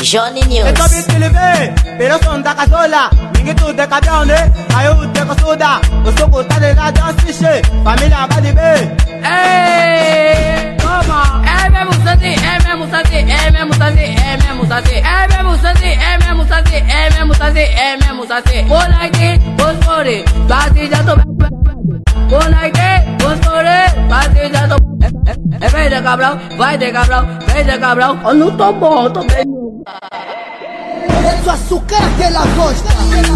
Johnny News. Esto bitilive, pero son da casola. Mingitu de cabione, ayu de cosuda. Usuku tade da dansishe, família vai de bem. Ei, toma. É mesmo Santi, é mesmo Santi, é mesmo Santi, é mesmo Santi. É mesmo Santi, é mesmo Santi, é mesmo Santi, é mesmo Santi. Moleque, fosfore, bate já tô. Moleque, fosfore, bate já tô. Vem de cabrão, vai de cabrão, vem de cabrão. Eu não tô bom, eu tô bem. Eso azúcar que la costa.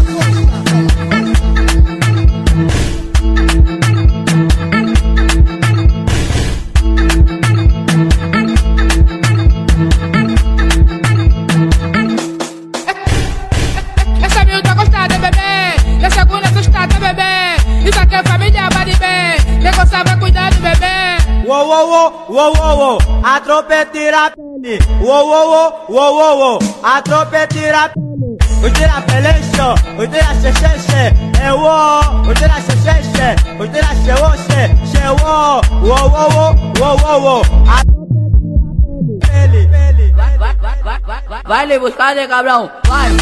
Essa miúda gostada, bebê. Essa guna assustada, bebê. Isso aqui é família, vai de bem. Negócio vai cuidar do bebê. Uou, uou, uou, uou, uou, uou. A tropa tira a pele. Uou, uou, uou, uou, uou, uou. A tropa tira a pele. O tira peleixo, o tira xexexe. É uou, o tira xexexe. O tira xeoxe, xeô. Uou, uou, uou, uou, uou, uou. A tropa tira a pele, pele. Vai lhe buscar de cabrão, vai.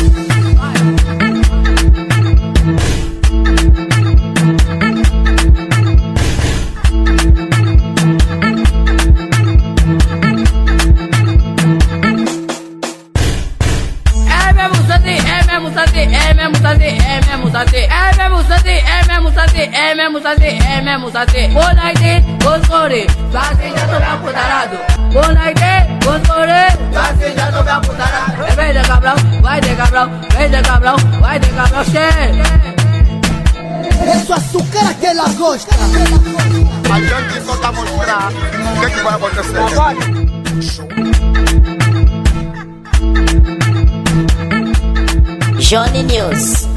É mesmo Santi, é mesmo Santi, é mesmo Santi, é mesmo Santi. É mesmo Santi, é mesmo Santi, é mesmo Santi, é mesmo Santi. Moleque, fosfore, bate já tô bem aputarado. Moleque, fosfore, bate já tô bem aputarado. Vem de cabrão, vai de cabrão, vem de cabrão, vai de cabrão, Eso azúcar que la costa. A gente só tá mostrando o que é que vai acontecer. Johnny News.